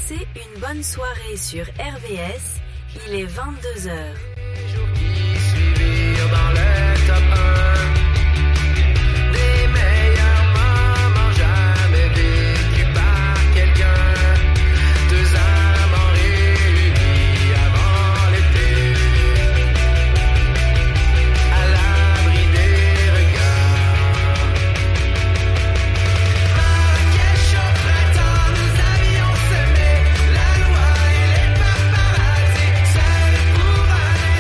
Passez une bonne soirée sur RVS, il est 22h. Les jours qui suivirent dans le top 1 des meilleurs moments jamais vécus par quelqu'un. 2 amants réunis avant l'été, à l'abri des regards. Marrakech au printemps, nous avions semé la loi et les paparazzis, seuls pour un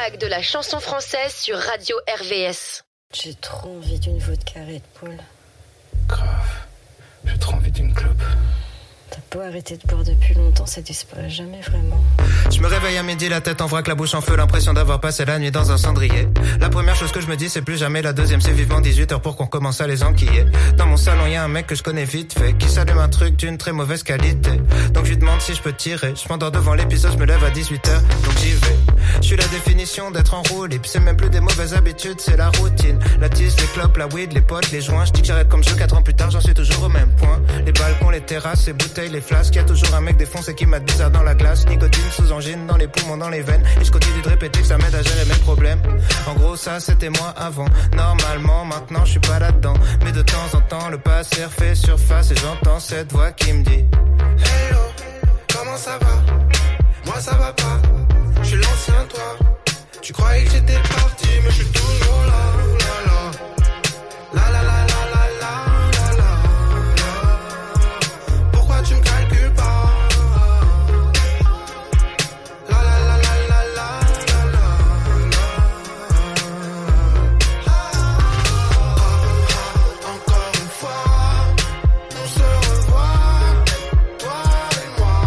vague de la chanson française sur Radio RVS. J'ai trop envie d'une vodka Red Bull. Grave. J'ai trop envie d'une clope. T'as beau arrêter de boire depuis longtemps, ça disparaît jamais vraiment. Je me réveille à midi, la tête en vrac, la bouche en feu, l'impression d'avoir passé la nuit dans un cendrier. La première chose que je me dis, c'est plus jamais. La deuxième, c'est vivement 18h pour qu'on commence à les enquiller. Dans mon salon, y a un mec que je connais vite fait, qui s'allume un truc d'une très mauvaise qualité. Donc je lui demande si je peux tirer. Je m'endors devant l'épisode, je me lève à 18h, donc j'y vais. Je suis la définition d'être en roue libre. C'est même plus des mauvaises habitudes, c'est la routine. La tisse, les clopes, la weed, les potes, les joints. Je dis que j'arrête comme jeu, 4 ans plus tard, j'en suis toujours au même point. Les balcons, les terrasses, les bouteilles, les flasques. Y'a toujours un mec défoncé qui m'a bizarre dans la glace. Nicotine sous angine, dans les poumons, dans les veines. Et je continue de répéter que ça m'aide à gérer mes problèmes. En gros, ça c'était moi avant. Normalement, maintenant je suis pas là-dedans. Mais de temps en temps, le passé refait surface. Et j'entends cette voix qui me dit: Hello, comment ça va? Moi ça va pas. Je suis l'ancien toi. Tu croyais que j'étais parti, mais je suis toujours là. La la la la la la la la la. Pourquoi tu me calcules pas? La la la la la la la la. Encore une fois, on se revoit, toi et moi.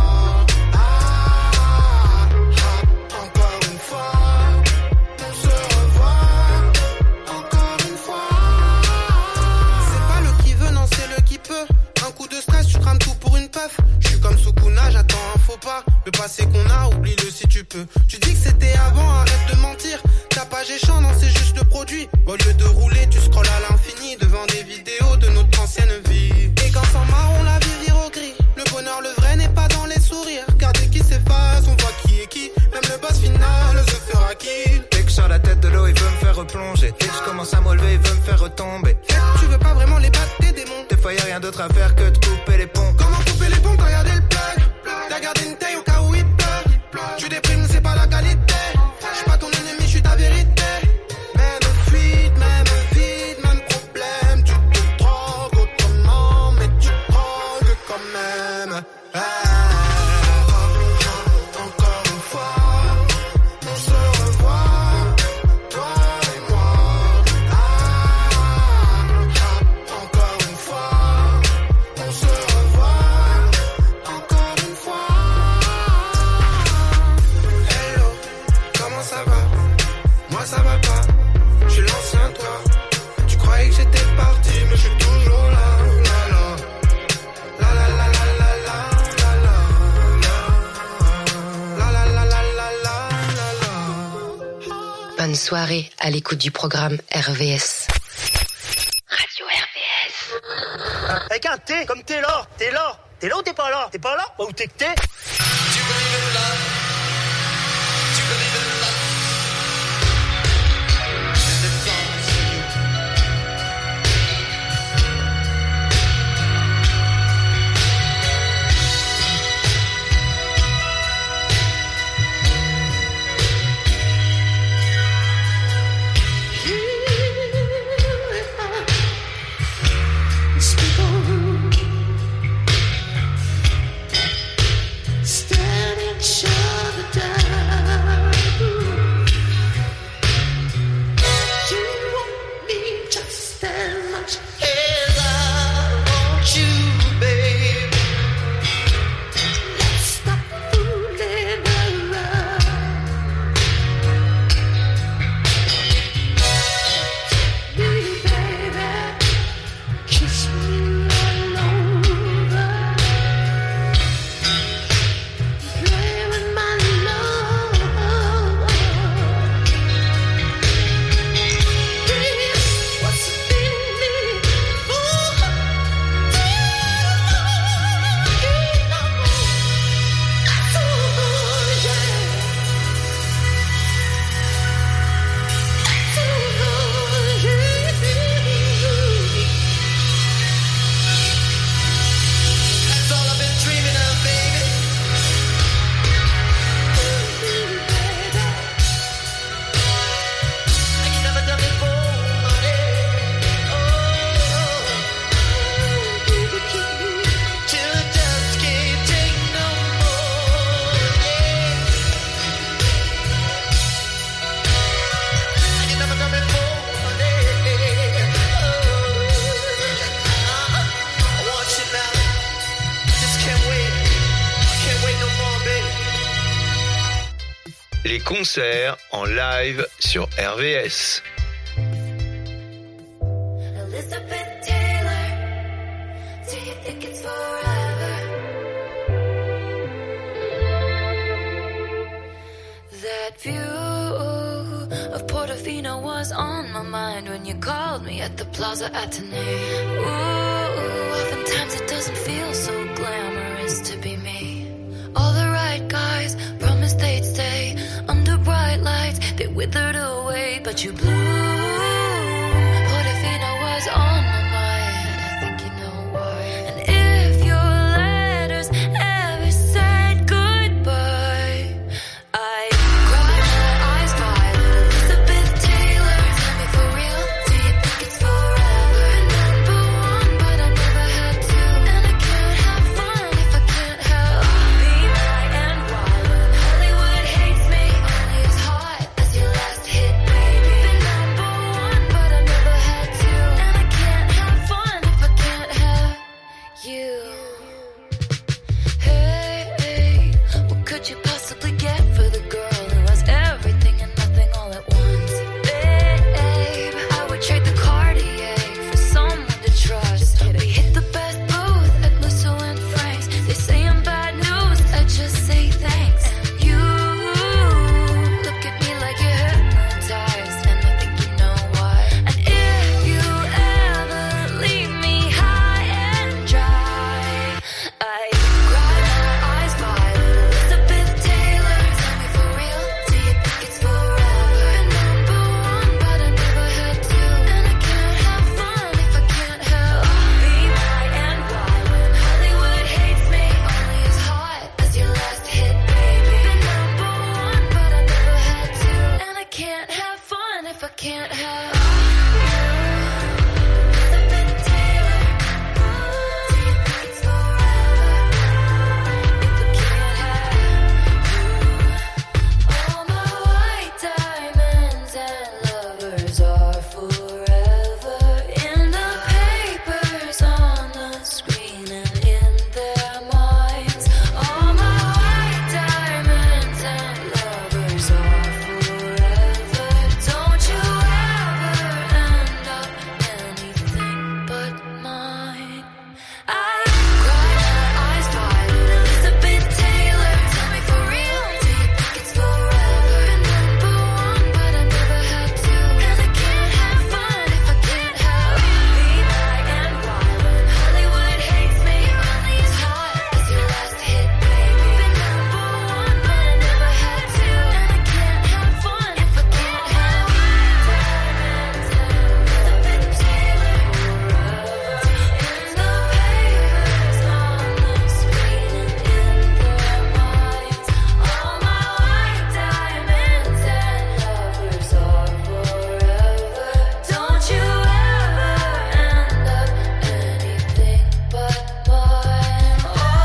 Encore une fois, on se revoit. Encore une fois. C'est pas le qui veut, non c'est le qui peut. Un coup de stress, tu crames tout pour une puff. Je suis comme Sukuna, j'attends un faux pas. Le passé qu'on a, oublie-le si tu peux. Tu dis que c'était avant, arrête de mentir. Ta page est chiant, non c'est juste le produit. Au lieu de rouler, tu scrolles à l'infini devant des vidéos de notre ancienne vie. Et quand sans marron, la vie vire au gris. Le bonheur, le vrai n'est pas dans les sourires. Regardez qui s'efface, on voit qui est qui. Même le boss final se fera kill. Dès que je sors la tête de l'eau, il veut me faire replonger. Dès que je commence à me relever, il veut me faire retomber. Tu veux pas vraiment les battre, tes démons. Des fois y'a rien d'autre à faire que de couper les ponts. Comment couper les ponts quand y'a des plug? T'as gardé une taille au cas où il pleut. Tu déprimes, c'est pas la qualité. J'suis pas ton ennemi, j'suis ta vérité. Même fuite, même vide, même problème. Tu te drogues autrement, mais tu drogues quand même. Encore une fois, on se revoit, toi et moi. Encore une fois, on se revoit. Encore une fois. Hello, comment ça va? Moi ça va pas. Je suis l'ancien toi. Tu croyais que j'étais parti, mais je suis toujours là. La la la la la la la la la la la la la la. Bonne soirée à l'écoute du programme RVS. Radio RVS. Avec un T, comme t'es là. T'es là ou t'es pas là? T'es pas là? Ou t'es que t'es? Playing with les concerts en live sur RVS. Elizabeth Taylor, do you think it's forever? That view of Portofino was on my mind when you called me at the Plaza Athénée. Ooh, oftentimes it doesn't feel so glamorous to be me. All the right guys promised they'd stay under bright lights. They withered away, but you blew. Portofino was on my mind. I think you know why. And if your letters ever said goodbye, I cried my eyes violet. Elizabeth Taylor, tell me for real, do you think it's forever? Number one, but I never had to. And I can't have fun if I can't help. Be my and wild. Hollywood hates me, only as hot as your last hit, baby. Been number one, but I never had to. And I can't have fun if I can't have you. Hey, what could you possibly get for the girl who has everything and nothing all at once? Babe, I would trade the Cartier for someone to trust. We hit the best booth at Musso and Frank's. They say I'm bad news, I just say thanks. And you look at me like you're hypnotized, and I think you know why. And if you ever leave me high and dry, I cry my eyes violet. Elizabeth Taylor, tell me for real, do you think it's forever? Number one, but I never had to. And I can't have fun if I can't help. Be my and wild. Hollywood hates me, only as hot as your last hit, baby. Been number one, but I never had to. And I can't have fun if I can't have you. Elizabeth Taylor, do you think it's forever? If I can't have you. All my white diamonds and lovers are forever in the papers, on the screen, and in their minds. All my white diamonds and lovers are forever. Don't you ever end up anything but mine. I cry my eyes violet. Elizabeth Taylor, tell me for real, do you think it's forever? Number one, but I never had to. And I can't have fun if I can't help. Be my and wild. Hollywood hates me, only as hot as your last hit, baby. Been number one, but I never had to. And I can't have fun if I can't help. Elizabeth Taylor, in the papers, on the screen, and in their minds. All my white diamonds and lovers are forever. Don't you ever end up anything but mine.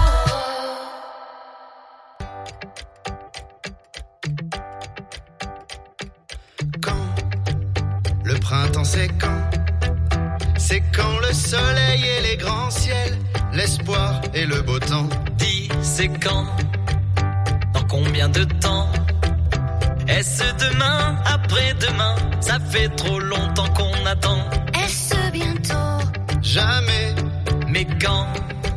Quand le printemps c'est quand? C'est quand le soleil et les grands ciels, l'espoir et le beau temps. Dis, c'est quand? Dans combien de temps? Est-ce demain, après-demain? Ça fait trop longtemps qu'on attend. Est-ce bientôt? Jamais. Mais quand?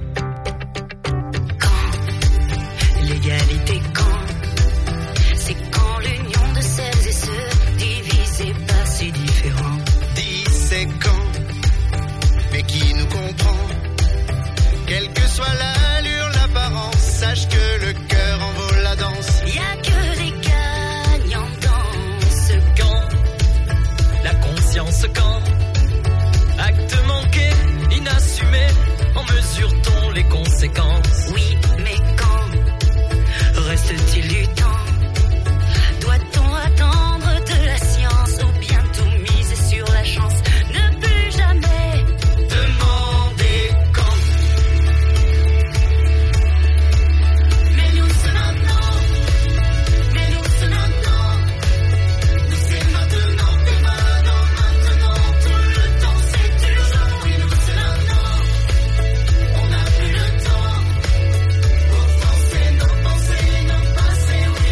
L'égalité quand? C'est quand l'union de celles et ceux divisés par si différents. Dis c'est quand? Mais qui nous comprend? Quelle que soit l'allure, l'apparence, sache que le cœur en vaut la danse. Y a que des gagnants dans ce Quand? La conscience quand? Acte manqué, inassumé, en mesure-t-on les conséquences? Oui, mais quand? Reste-t-il du temps? Doit-on attendre de la science ou bientôt miser sur la chance? Ne plus jamais Demandez quand? Mais nous c'est maintenant. Mais nous c'est maintenant. Nous c'est maintenant. Et maintenant, tout le temps c'est urgent. Oui, nous c'est maintenant. On n'a plus le temps pour forcer nos pensées, nos passés. Oui,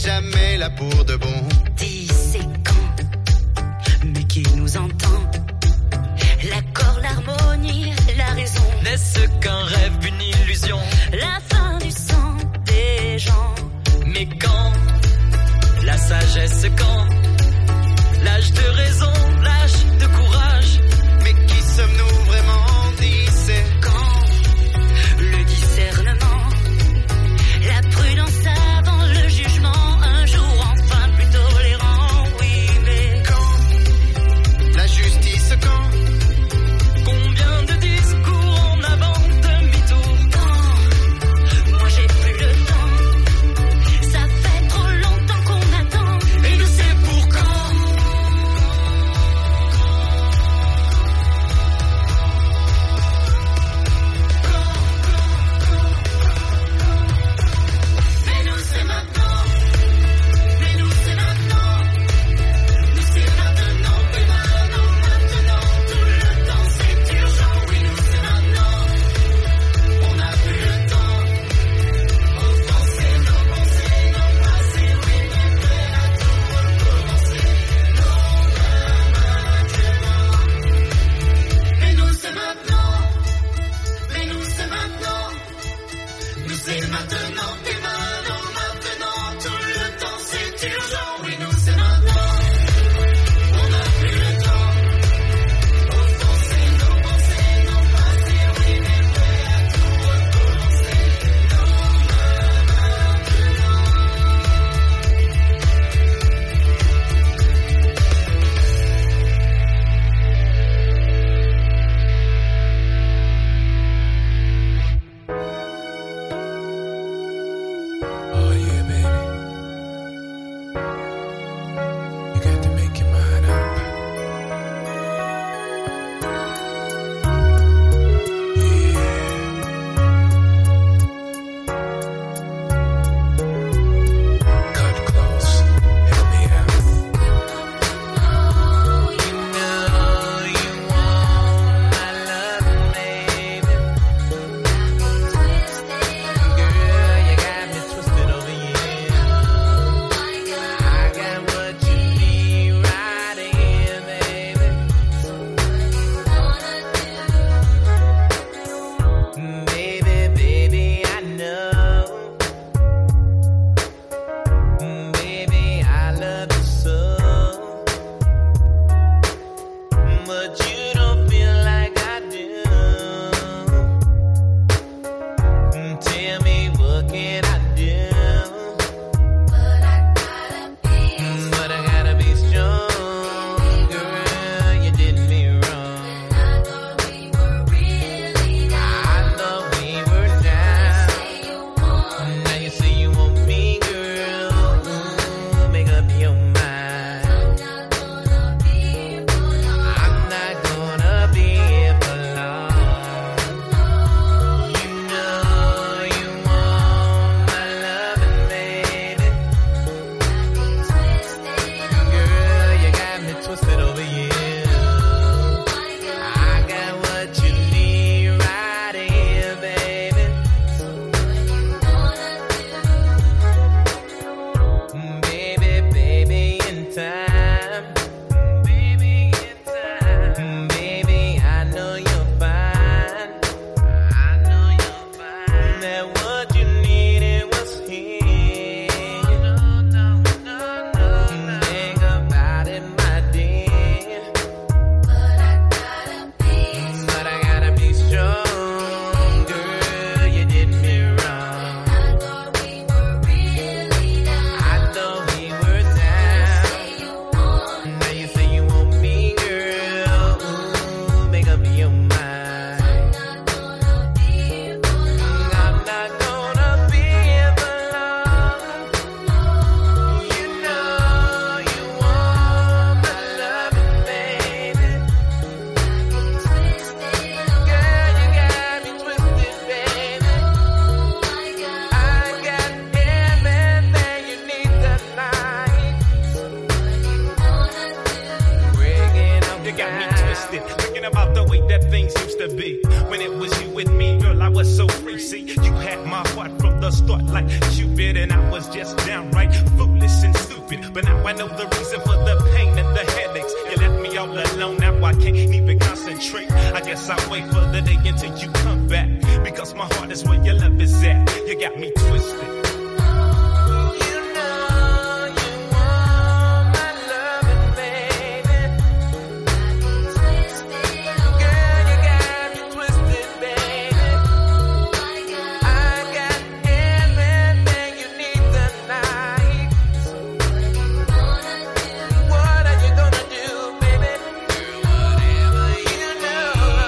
jamais là pour de bon. Dis c'est quand, mais qui nous entend? L'accord, l'harmonie, la raison. N'est-ce qu'un rêve, une illusion? La fin du sang des gens. Mais quand? La sagesse quand? L'âge de raison, l'âge de courage. Mais qui sommes-nous vraiment? Dis c'est quand? Le discernement, la prudence avant le jugement. Un jour enfin plus tolérant, oui mais quand? La justice quand? Combien de discours en avant, demi-tour? Quand? Moi j'ai plus le temps. Ça fait trop longtemps qu'on attend. Et nous c'est pour quand? Mais nous c'est maintenant. Mais nous c'est maintenant. Nous c'est maintenant. Mais maintenant. Tout le temps c'est urgent. Oui nous c'est maintenant. On n'a plus le temps. Offenser nos pensées, nos passés. Oui mais prêt à tout recommencer. Mais nous c'est maintenant. Mais nous c'est maintenant. Nous c'est maintenant. Et maintenant. Tout le temps c'est urgent. Oui nous c'est maintenant. On n'a plus le temps. Offenser nos pensées, nos passés. Oui mais prêt à tout recommencer. Oh yeah, baby. You got to make your mind up. Yeah. Cut close. Help me out. You know you want my love, baby. Girl, you got me twisted over here. I got what you need right here, baby. Baby, I know. Baby, I love you so. But you don't feel like I do. Tell me what can I do? But I gotta be strong, girl. You did me wrong. I thought we were down. Now you say you want me, girl. Make up your mind. I'm not gonna be here for long. You know you want my loving, baby. Girl, you got me twisted over you. I got what you need right here, baby. Baby, in time. Baby, I know you're fine. That what you needed was here. Think about it, my dear. But I gotta be strong, girl. You did me wrong. I thought we were down. Now you say you want me, girl. Make up your mind. I'm not gonna be here for long. You know you want my loving, baby. Girl, you got me twisted, baby. I got everything you need tonight. Breaking up You got me twisted, thinking about the way that things used to be. When it was you with me, girl, I was so free. See, you had my heart from the start, like Cupid, and I was just downright foolish. stupid, but now I know the reason for the pain and the headaches. You left me all alone, now I can't even concentrate. I guess I'll wait for the day until you come back, because my heart is where your love is at. You got me twisted.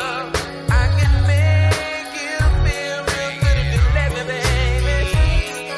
Baby,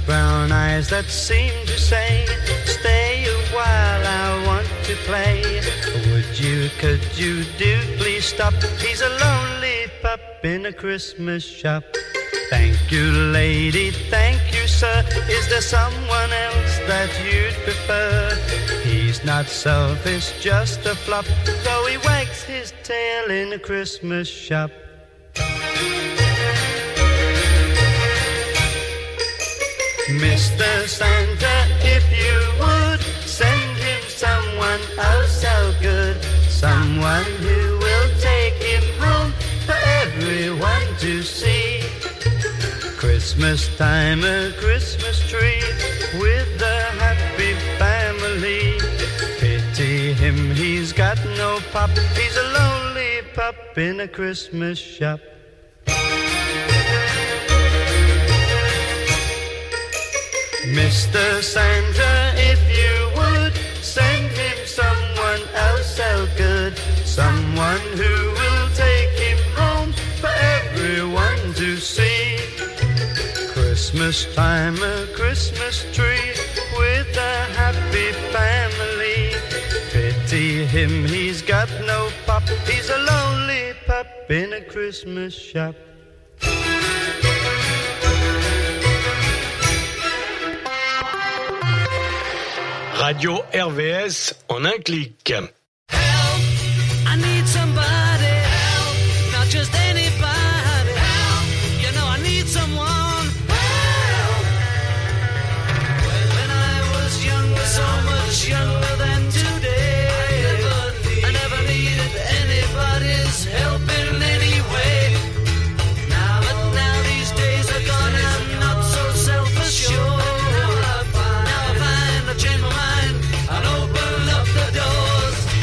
brown eyes that seem to say, stay a while, I want to play. Would you, could you do, please stop? He's a lonely pup in a Christmas shop. Thank you, lady, thank you, sir. Is there someone else that you'd prefer? He's not selfish, just a flop, though he wags his tail in a Christmas shop. Mr. Santa, if you would, send him someone oh so good. Someone who will take him home for everyone to see. Christmas time, a Christmas tree with a happy family. Pity him, he's got no pop. He's a lonely pup in a Christmas shop. Mr. Santa, if you would, send him someone else so good. Someone who will take him home for everyone to see. Christmas time, a Christmas tree with a happy family. Pity him, he's got no pop. He's a lonely pup in a Christmas shop. Radio RVS en un clic. Help, I need somebody. Help, not just anybody. Help, you know I need someone. Help. When I was younger, so much younger than today, I never needed anybody's help in any way. Now these days are gone, I'm not so self-assured. Now I find I've changed my mind and open up the doors.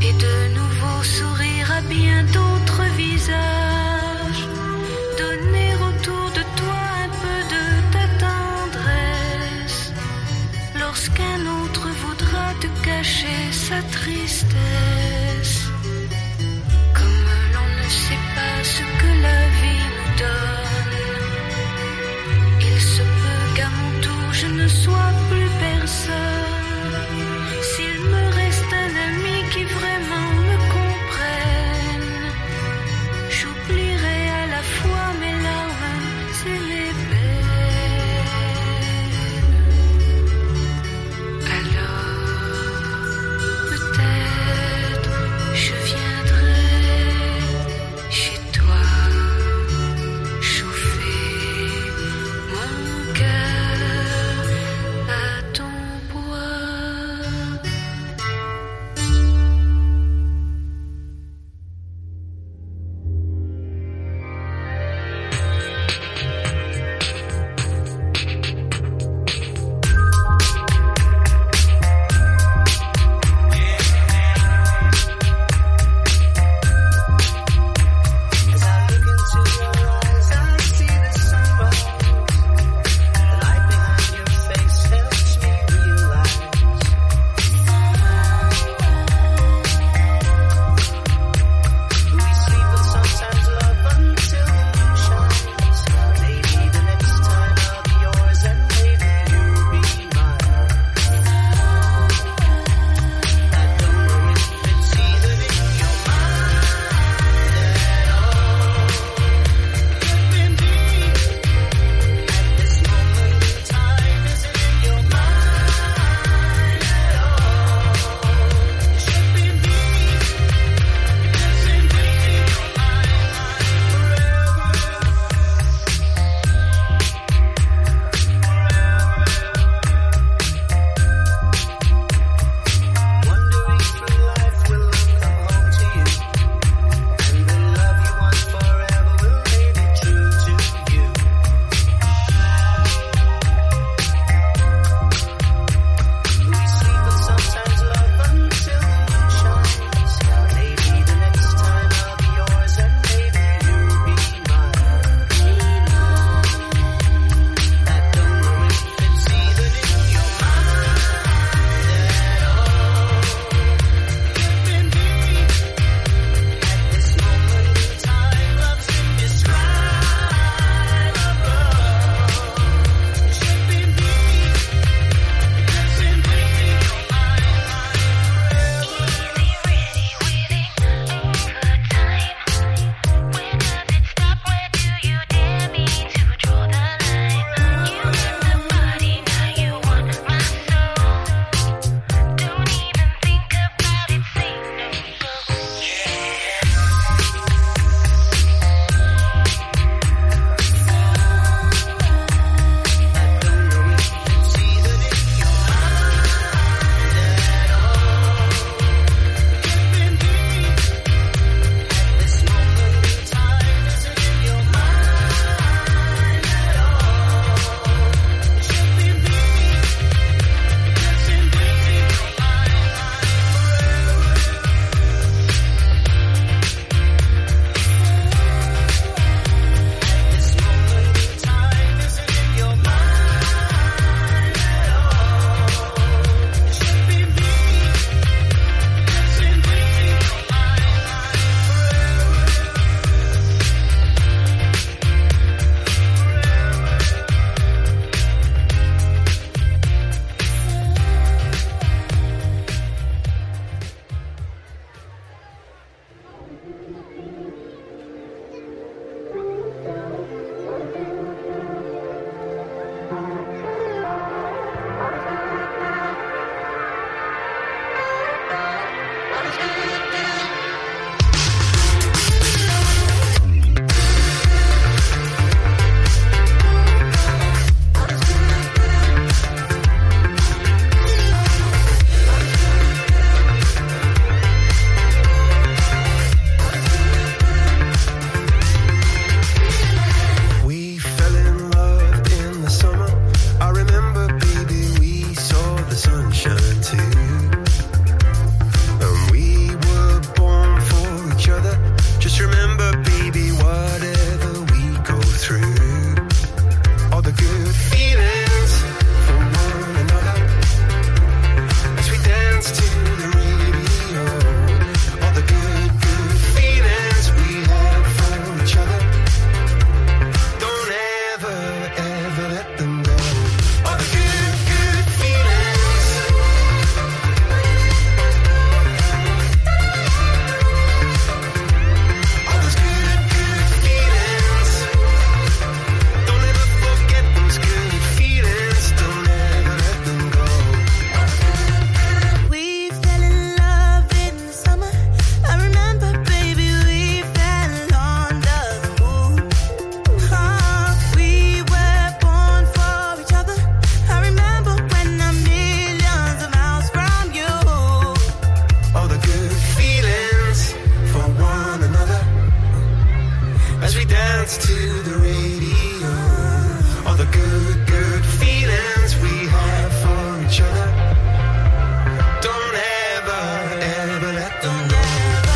et de nouveau sourire à bien d'autres visages. Donner autour de toi un peu de ta tendresse lorsqu'un autre voudra te cacher sa tristesse. Comme l'on ne sait pas ce que la vie nous donne, il se peut qu'à mon tour je ne sois plus personne. S'il me reste un ami qui vraiment me comprenne, j'oublierai à la fois mes larmes et mes peines. Alors peut-être dance to the radio. All the good, good feelings we have for each other. Don't ever, ever let them go.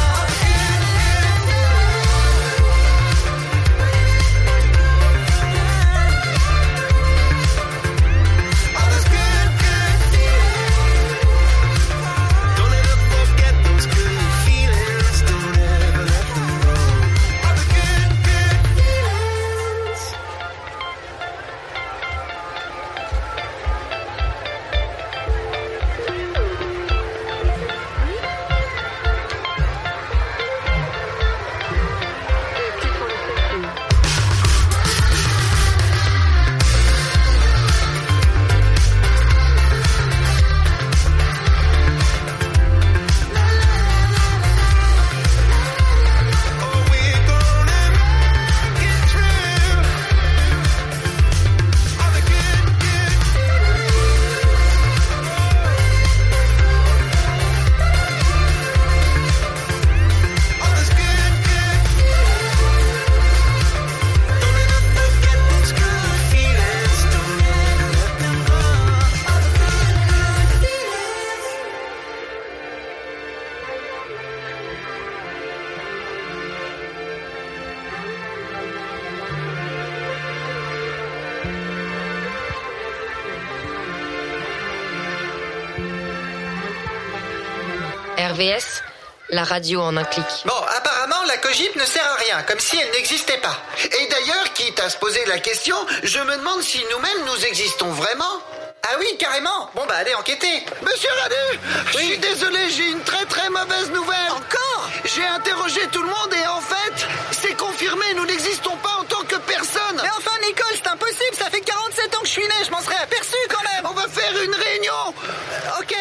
RVS, la radio en un clic. Bon, apparemment, la cogip ne sert à rien, comme si elle n'existait pas. Et d'ailleurs, quitte à se poser la question, je me demande si nous-mêmes nous existons vraiment. Ah oui, carrément. Bon bah allez enquêter. Monsieur Radu, je suis désolé, j'ai une très très mauvaise nouvelle. Encore ? J'ai interrogé tout le monde et en fait, c'est confirmé, nous n'existons pas en tant que personne. Mais enfin Nicole, c'est impossible, ça fait 47 ans que je suis né, je m'en serais aperçu quand même. On va faire une réunion. Ok.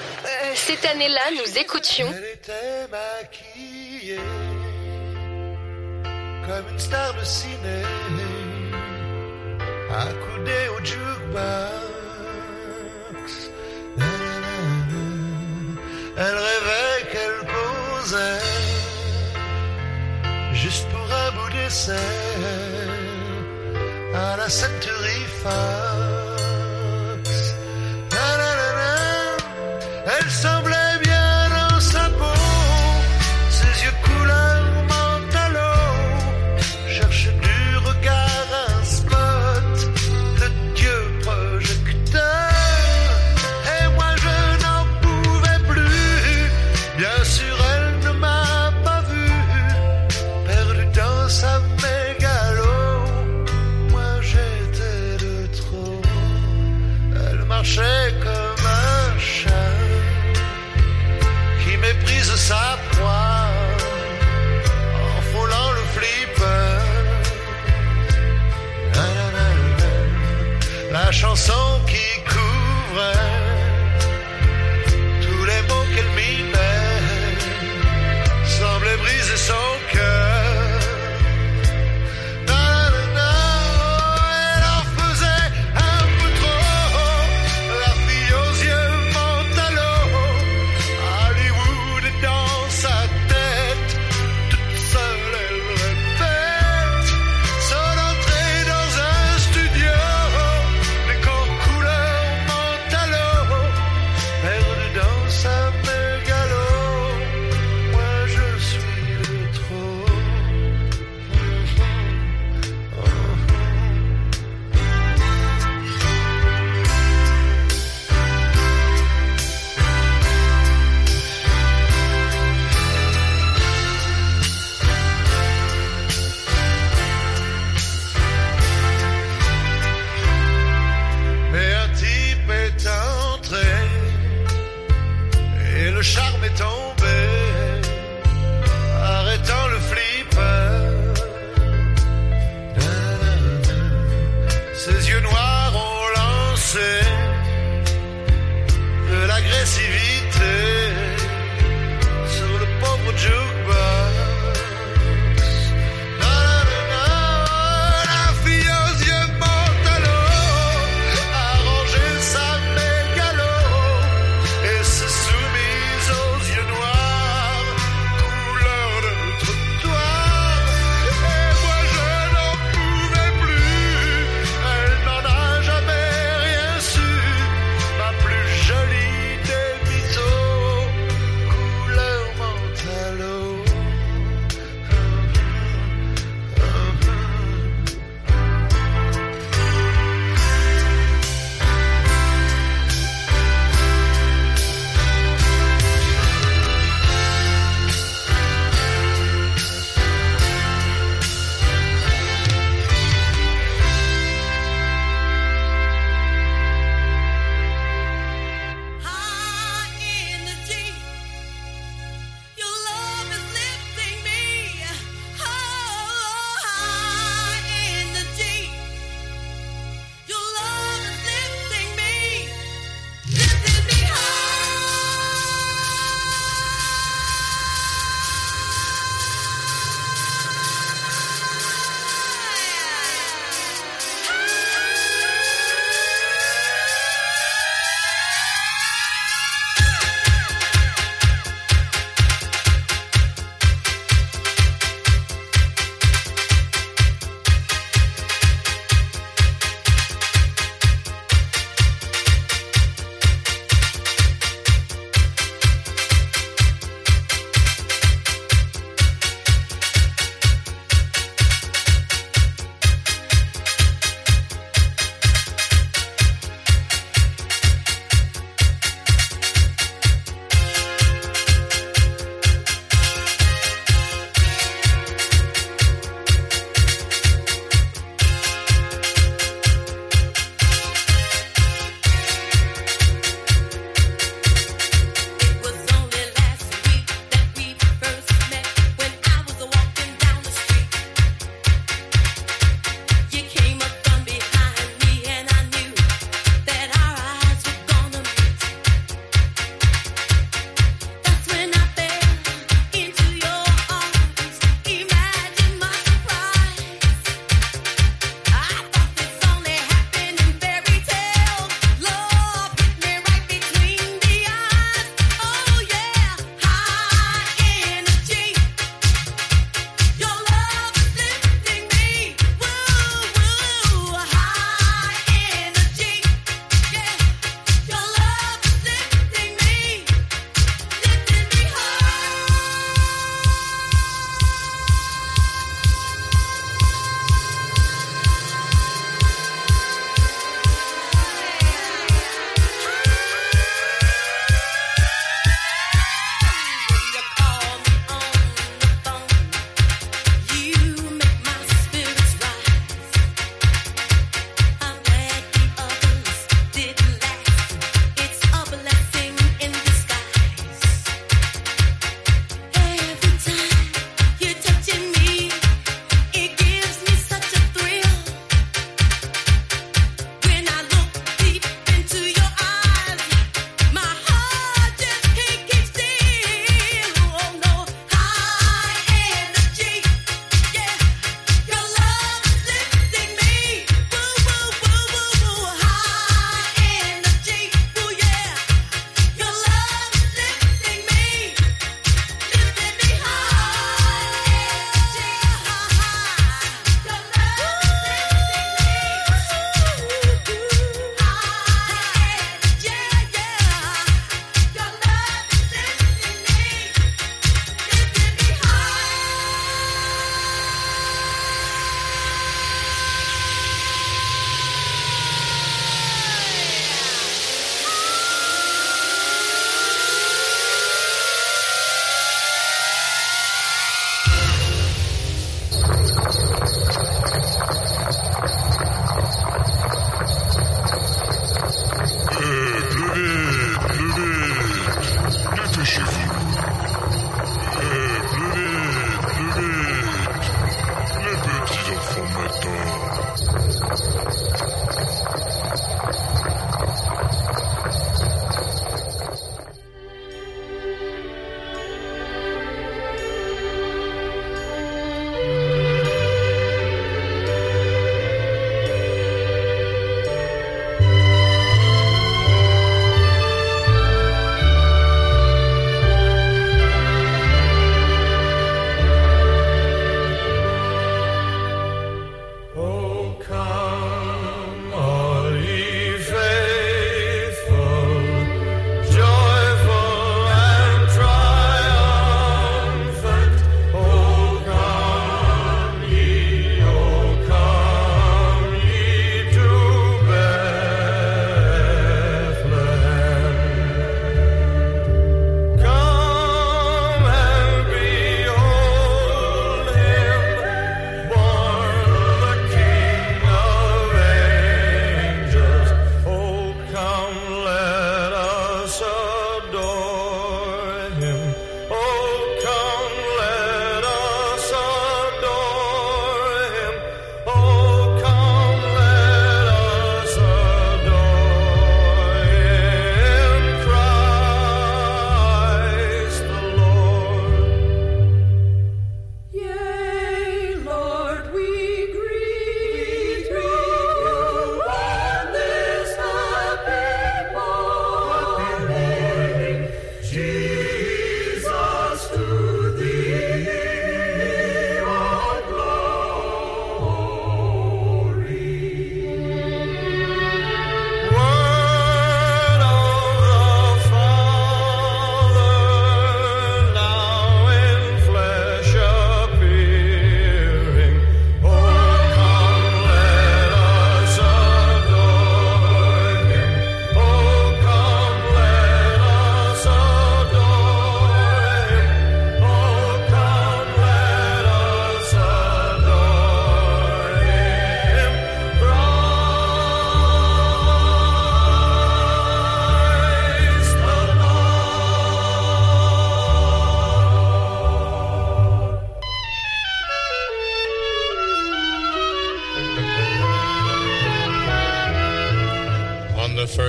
Cette année-là, nous écoutions. Elle était maquillée comme une star de ciné, accoudée au jukebox. Elle rêvait qu'elle posait juste pour un bout d'essai à la Century Fox. Elle semblait bien dans sa peau, ses yeux couleur mentalo, cherche du regard un spot de Dieu projecteur. Et moi je n'en pouvais plus, bien sûr elle ne m'a pas vu, perdu dans sa mégalo. Moi j'étais de trop, elle marchait comme un chat.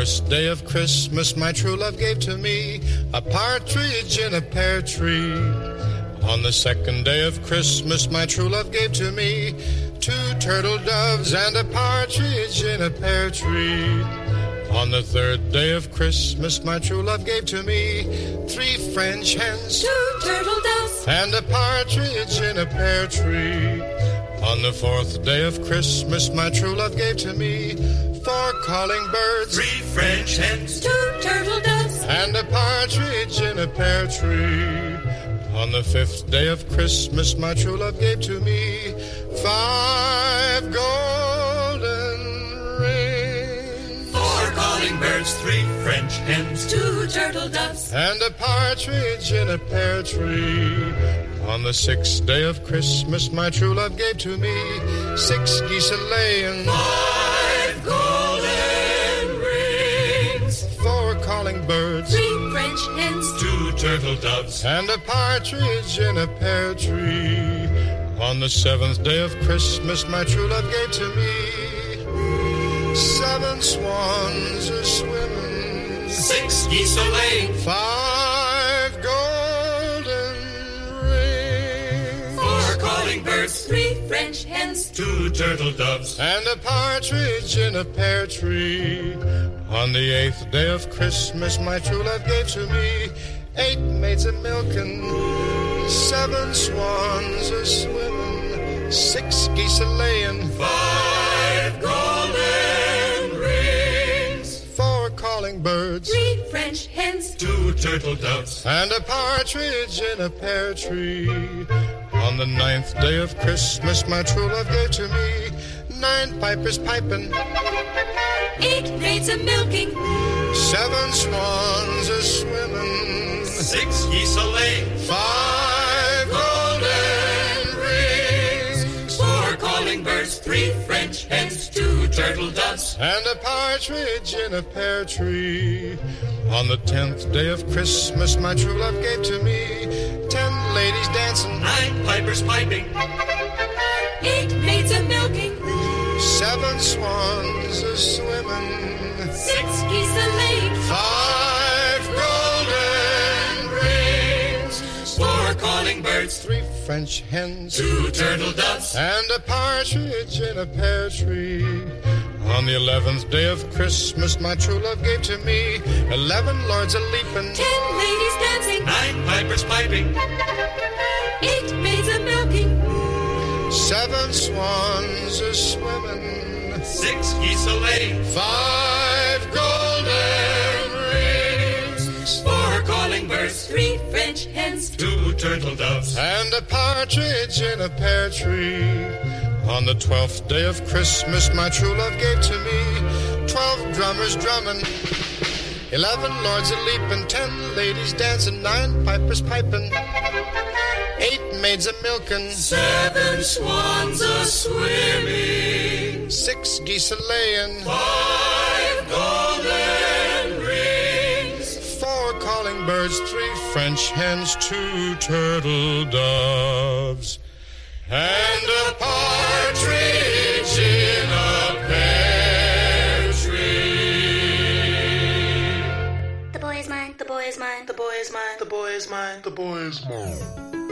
first day of Christmas, my true love gave to me a partridge in a pear tree. On the second day of Christmas, my true love gave to me 2 turtle doves and a partridge in a pear tree. On the third day of Christmas, my true love gave to me 3 French hens, 2 turtle doves, and a partridge in a pear tree. On the fourth day of Christmas, my true love gave to me 4 calling birds, 3 French hens, 2 turtle doves, and a partridge in a pear tree. On the fifth day of Christmas, my true love gave to me 5 golden rings, 4 calling birds, 3 French hens, 2 turtle doves, and a partridge in a pear tree. On the sixth day of Christmas, my true love gave to me 6 geese a-laying, 5 golden rings, 4 calling birds, 3 French hens, 2 turtle doves, and a partridge in a pear tree. On the seventh day of Christmas, my true love gave to me 7 swans a-swimming, 6 geese a-laying, 5 golden rings, 4 calling birds, 3 French hens, 2 turtle doves, and a partridge in a pear tree. On the eighth day of Christmas, my true love gave to me 8 maids a-milking, 7 swans a-swimming, 6 geese a-laying, 5 golden rings, 4 calling birds, 3 French hens, 2 turtle doves, and a partridge in a pear tree. On the ninth day of Christmas, my true love gave to me 9 pipers piping, 8 maids a-milking, 7 swans a-swimming, 6 geese a-laying, 5 golden rings, 4 calling birds, 3 French hens, 2 turtle doves, and a partridge in a pear tree. On the 10th day of Christmas, my true love gave to me 10 ladies dancing, 9 pipers piping, 8 maids a-milking, 7 swans a-swimming, 6 geese a-laying, 5 golden rings, 4 calling birds, 3 French hens, 2 turtle doves, and a partridge in a pear tree. On the 11th day of Christmas, my true love gave to me 11 lords a-leaping, 10 ladies dancing, 9 pipers piping, 8 maids a-milking, 7 swans a-swimming, 6 geese a-laying, 5 golden rings, 4 calling birds, 3 French hens, 2 turtle doves, and a partridge in a pear tree. On the 12th day of Christmas, my true love gave to me 12 drummers drumming, 11 lords a-leaping, 10 ladies dancing, 9 pipers piping, 8 maids a-milking, 7 swans a-swimming, 6 geese a-laying, 5 golden rings, 4 calling birds, 3 French hens, 2 turtle doves, and a partridge in a pear tree. The boy is mine, the boy is mine, the boy is mine, The boy is mine. The boy is mine.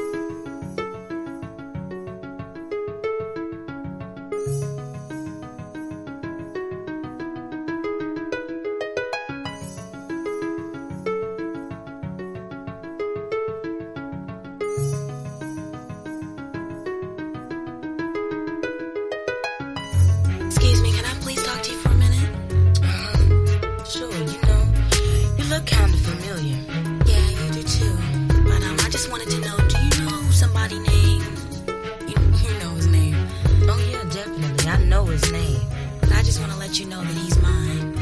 Excuse me, can I please talk to you for a minute? Sure, you look kind of familiar. Yeah, you do too. But I just wanted to know, do you know somebody named... You know his name. Oh yeah, definitely. I know his name. But I just want to let you know that he's mine.